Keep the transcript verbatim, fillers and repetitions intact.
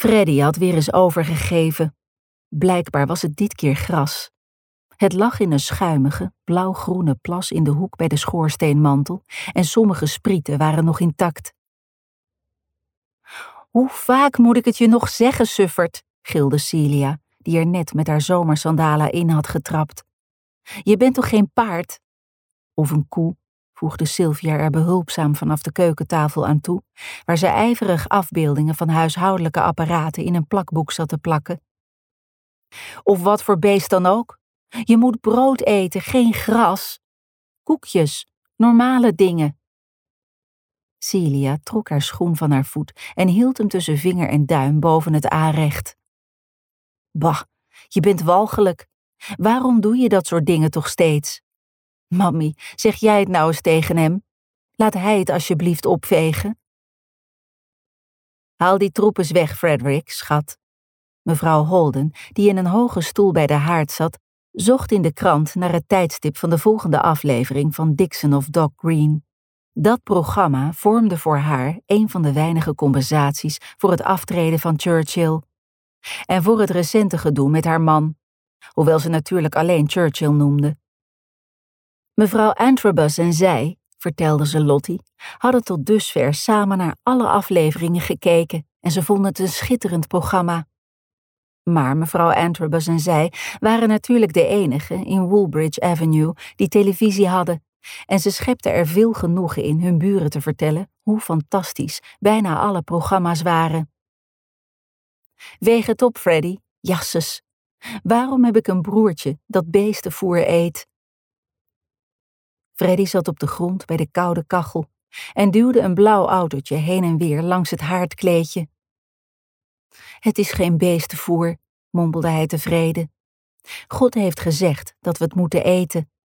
Freddy had weer eens overgegeven. Blijkbaar was het dit keer gras. Het lag in een schuimige, blauwgroene plas in de hoek bij de schoorsteenmantel en sommige sprieten waren nog intact. Hoe vaak moet ik het je nog zeggen, sufferd, gilde Celia, die er net met haar zomersandalen in had getrapt. Je bent toch geen paard? Of een koe, voegde Sylvia er behulpzaam vanaf de keukentafel aan toe, waar ze ijverig afbeeldingen van huishoudelijke apparaten in een plakboek zat te plakken. Of wat voor beest dan ook. Je moet brood eten, geen gras. Koekjes, normale dingen. Celia trok haar schoen van haar voet en hield hem tussen vinger en duim boven het aanrecht. Bah, je bent walgelijk. Waarom doe je dat soort dingen toch steeds? Mammy, zeg jij het nou eens tegen hem? Laat hij het alsjeblieft opvegen. Haal die troep eens weg, Frederick, schat. Mevrouw Holden, die in een hoge stoel bij de haard zat, zocht in de krant naar het tijdstip van de volgende aflevering van Dixon of Dock Green. Dat programma vormde voor haar een van de weinige compensaties voor het aftreden van Churchill. En voor het recente gedoe met haar man, hoewel ze natuurlijk alleen Churchill noemde. Mevrouw Antrobus en zij, vertelde ze Lottie, hadden tot dusver samen naar alle afleveringen gekeken en ze vonden het een schitterend programma. Maar mevrouw Antrobus en zij waren natuurlijk de enigen in Woolbridge Avenue die televisie hadden en ze schepten er veel genoegen in hun buren te vertellen hoe fantastisch bijna alle programma's waren. Weeg het op, Freddy, jasses. Waarom heb ik een broertje dat beestenvoer eet? Freddy zat op de grond bij de koude kachel en duwde een blauw autootje heen en weer langs het haardkleedje. Het is geen beestenvoer, mompelde hij tevreden. God heeft gezegd dat we het moeten eten.